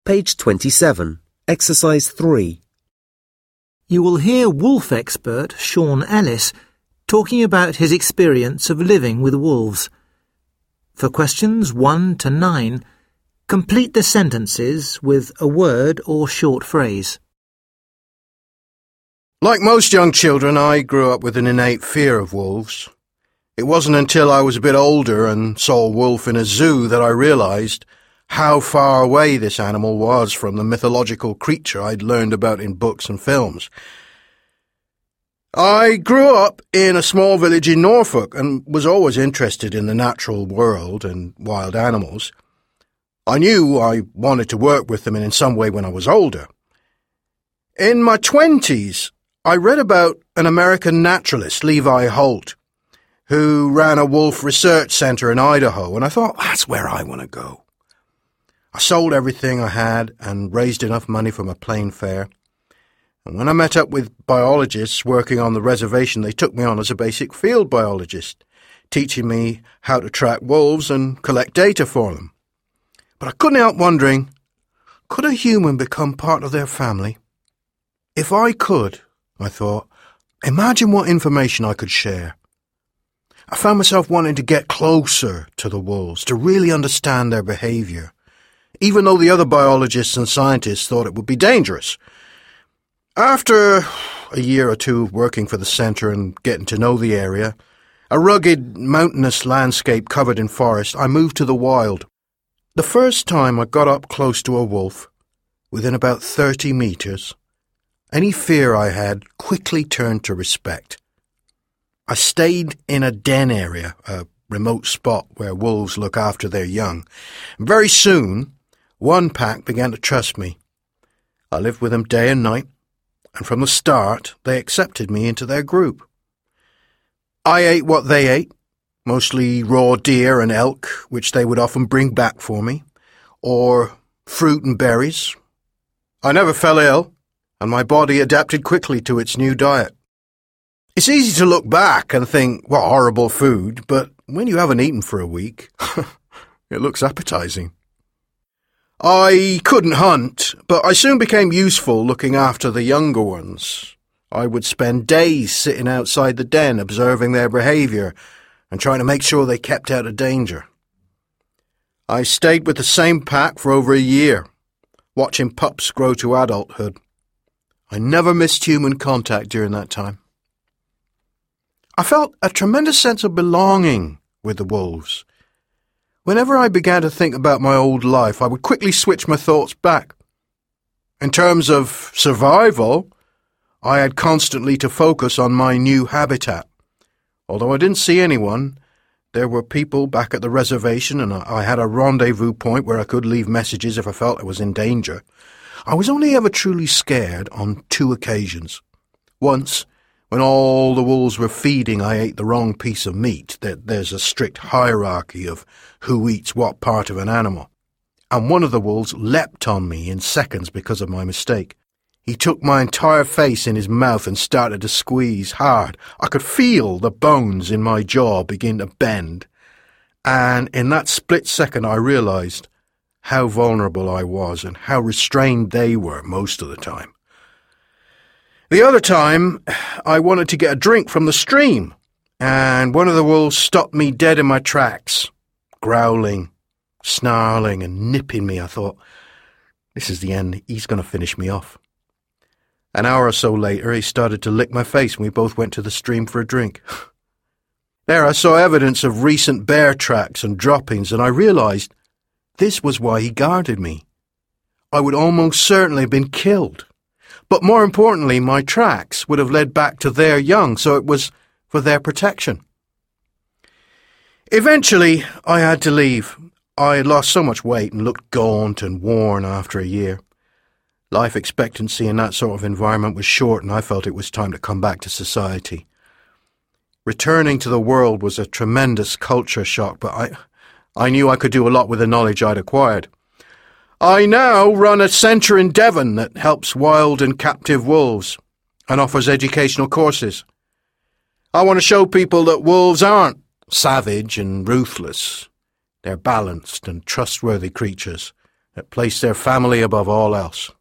Page 27, Exercise 3. You will hear wolf expert Sean Ellis talking about his experience of living with wolves. For questions 1 to 9, complete the sentences with a word or short phrase. Like most young children, I grew up with an innate fear of wolves. It wasn't until I was a bit older and saw a wolf in a zoo that I realised how far away this animal was from the mythological creature I'd learned about in books and films. I grew up in a small village in Norfolk and was always interested in the natural world and wild animals. I knew I wanted to work with them in some way when I was older. In my 20s, I read about an American naturalist, Levi Holt, who ran a wolf research centre in Idaho, and I thought, that's where I want to go. I sold everything I had and raised enough money from a plane fare. And when I met up with biologists working on the reservation, they took me on as a basic field biologist, teaching me how to track wolves and collect data for them. But I couldn't help wondering, could a human become part of their family? If I could, I thought, imagine what information I could share. I found myself wanting to get closer to the wolves, to really understand their behaviour, even though the other biologists and scientists thought it would be dangerous. After a year or two of working for the centre and getting to know the area, a rugged, mountainous landscape covered in forest, I moved to the wild. The first time I got up close to a wolf, within about 30 metres, any fear I had quickly turned to respect. I stayed in a den area, a remote spot where wolves look after their young. Very soon, one pack began to trust me. I lived with them day and night, and from the start they accepted me into their group. I ate what they ate, mostly raw deer and elk, which they would often bring back for me, or fruit and berries. I never fell ill, and my body adapted quickly to its new diet. It's easy to look back and think, what horrible food, but when you haven't eaten for a week, it looks appetizing. I couldn't hunt, but I soon became useful looking after the younger ones. I would spend days sitting outside the den observing their behaviour and trying to make sure they kept out of danger. I stayed with the same pack for over a year, watching pups grow to adulthood. I never missed human contact during that time. I felt a tremendous sense of belonging with the wolves. Whenever I began to think about my old life, I would quickly switch my thoughts back. In terms of survival, I had constantly to focus on my new habitat. Although I didn't see anyone, there were people back at the reservation and I had a rendezvous point where I could leave messages if I felt I was in danger. I was only ever truly scared on 2 occasions. Once, when all the wolves were feeding, I ate the wrong piece of meat. There's a strict hierarchy of who eats what part of an animal. And one of the wolves leapt on me in seconds because of my mistake. He took my entire face in his mouth and started to squeeze hard. I could feel the bones in my jaw begin to bend. And in that split second I realised how vulnerable I was and how restrained they were most of the time. The other time, I wanted to get a drink from the stream, and one of the wolves stopped me dead in my tracks, growling, snarling and nipping me. I thought, this is the end, he's going to finish me off. An hour or so later, he started to lick my face and we both went to the stream for a drink. There I saw evidence of recent bear tracks and droppings, and I realised this was why he guarded me. I would almost certainly have been killed. But more importantly, my tracks would have led back to their young, so it was for their protection. Eventually, I had to leave. I had lost so much weight and looked gaunt and worn after a year. Life expectancy in that sort of environment was short, and I felt it was time to come back to society. Returning to the world was a tremendous culture shock, but I knew I could do a lot with the knowledge I'd acquired. I now run a centre in Devon that helps wild and captive wolves and offers educational courses. I want to show people that wolves aren't savage and ruthless. They're balanced and trustworthy creatures that placed their family above all else.